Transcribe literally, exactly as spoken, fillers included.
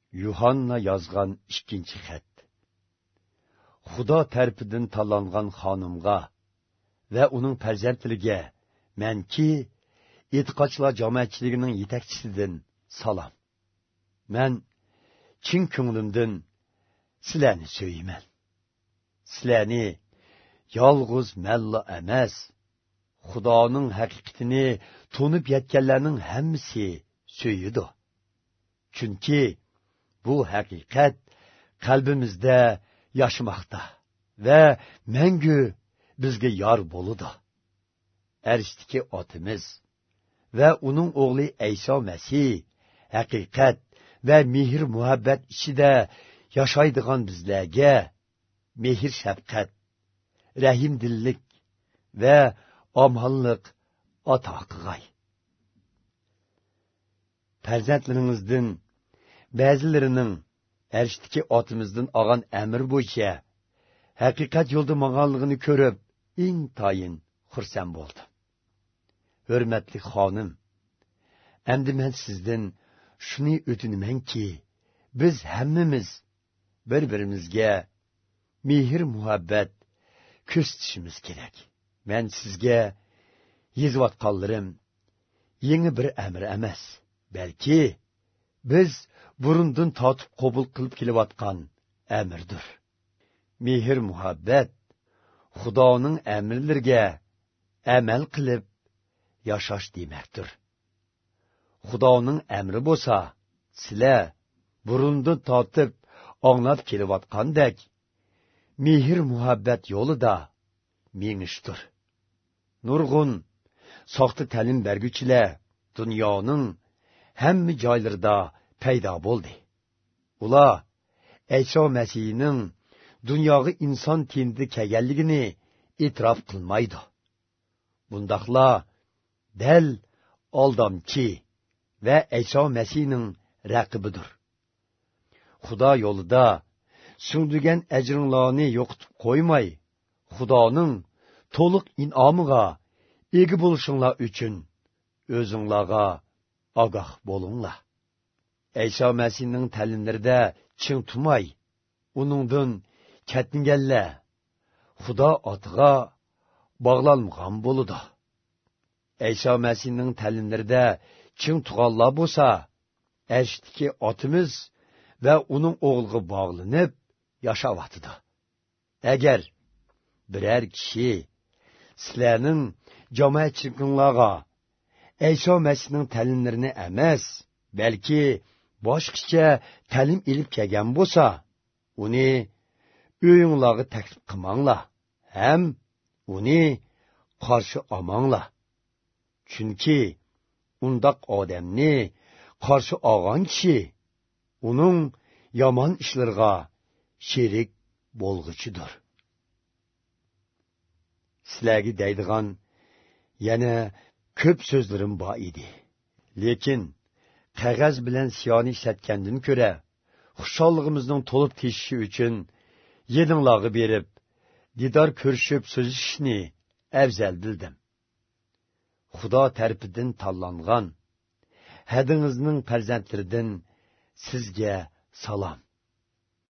Yuhanna yozgan ikkinchi xat. Xudo tarafidan tanlangan xonimga va uning farzandlariga menki e'tiqodchilar jamoatchiligining yetakchisidan salom. Men chin ko'nglimdan sizlarni so'yman. Sizlarni yolg'iz malla emas, Xudoning haqiqatini tunib yetganlarning hammasi so'yidi. Chunki bu haqiqat qalbimizda yashamoqda va mangu bizga yor bo'ludi. Arishdagi otimiz va uning o'g'li Ayso Masih haqiqat va mehr muhabbat ichida yashaydigan bizlarga mehr shafqat, rahimdillik va omonlik ato qilg'ay. Farzandlaringizdan ba'zilarining arishdagi otimizdan olgan amr bo'yicha haqiqat yo'lda mang'anligini ko'rib, intayin xursand bo'ldim. Hurmatli xonim, endi men sizdan shuni o'tinamanki, biz hammamiz bir-birimizga mehr muhabbat ko'rsatishimiz kerak. Men sizga yezayotganlarim yangi bir amr emas, balki biz burundan tatib qabul qilib kelayotgan amirdir. Mehr muhabbat Xudoning amrlariga amal qilib yashash demakdir. Xudoning amri bo'lsa, sizlar burundan tatib anglab kelayotgandek mehr muhabbat yo'lida mengishdir. Nurg'un soxta ta'lim berguchilar dunyoning hamma joylarida paydo bo'ldi. Ular Ayso Masihning dunyoga inson tindi kelganligini e'tirof qilmaydi. Bundaqlar dal aldamchi va Ayso Masihning raqibidir. Xudo yo'lida sundigan ajringlarni yo'qitib qo'ymay, Xudoning to'liq in'omiga ega bo'lishinglar uchun o'zinglarga ogoh bo'linglar. Ayso Masihning ta'limlarida ching turmay, uningdan ketganlar Xudo otiga bog'lanmagan bo'ladi. Ayso Masihning ta'limlarida ching turganlar bo'lsa, arishdagi otimiz va uning o'g'liga bog'lanib yashayotdi. Agar biror kishi sizlarning jamoatchiliklarga Ayso Masihning ta'limlarini emas, balki boshqacha ta'lim ilib kelgan bo'lsa, uni uyinglarga taklif qilmanglar, ham uni qarshi olmanglar. Chunki undaq odamni qarshi olgan kishi uning yomon ishlariga sherik bo'lg'ichidir. Sizlarga deydigan yana ko'p so'zlarim bor edi. Lekin qog'oz bilan siyoni ishlatgandan ko'ra, xushallig'imizning to'lib teshishi uchun yedinglarga berib, didor ko'rishib so'zishni afzal bildim. Xudo tarafidan tanlangan hadingizning farzandlaridan sizga salom.